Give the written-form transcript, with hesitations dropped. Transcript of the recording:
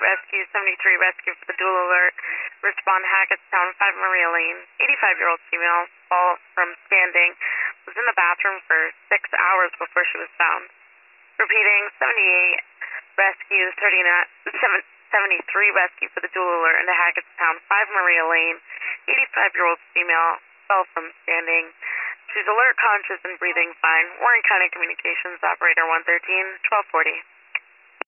Rescue 73, rescue for the dual alert. Respond Hackettstown, 5 Maria Lane. 85-year-old female, fall from standing, was in the bathroom for 6 hours before she was found. Repeating, 78, rescue 73, rescue for the dual alert into Hackettstown, 5 Maria Lane. 85-year-old female, fell from standing. She's alert, conscious, and breathing fine. Warren County Communications, operator 113, 1240.